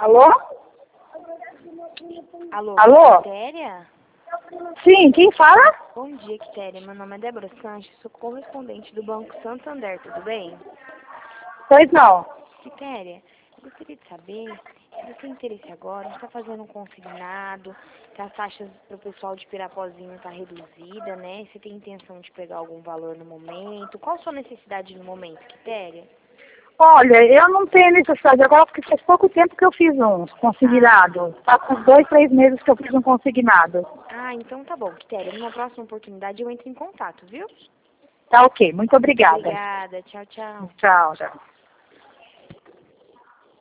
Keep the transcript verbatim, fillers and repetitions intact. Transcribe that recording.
Alô? Alô, Alô? Quitéria? Sim, quem fala? Bom dia, Quitéria. Meu nome é Débora Sanches, sou correspondente do Banco Santander, tudo bem? Pois não. Quitéria, eu gostaria de saber se você tem interesse agora, a gente está fazendo um consignado, que as taxas para o pessoal de Pirapozinho está reduzida, né? Você tem intenção de pegar algum valor no momento? Qual a sua necessidade no momento, Quitéria? Olha, eu não tenho necessidade agora porque faz pouco tempo que eu fiz um consignado. Faz uns dois, três meses que eu fiz um consignado. Ah, então tá bom, Quitéria. Numa próxima oportunidade eu entro em contato, viu? Tá ok, muito obrigada. Obrigada, tchau, tchau. Tchau, tchau.